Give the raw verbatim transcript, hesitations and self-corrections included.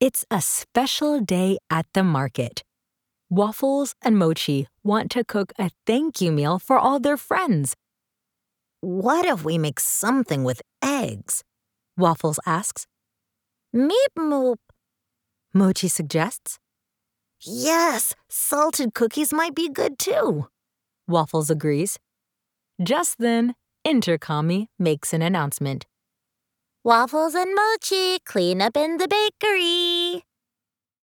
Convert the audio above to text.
It's a special day at the market. Waffles and Mochi want to cook a thank you meal for all their friends. What if we make something with eggs? Waffles asks. Meep moop, Mochi suggests. Yes, salted cookies might be good too. Waffles agrees. Just then, Intercommy makes an announcement. Waffles and Mochi, clean up in the bakery.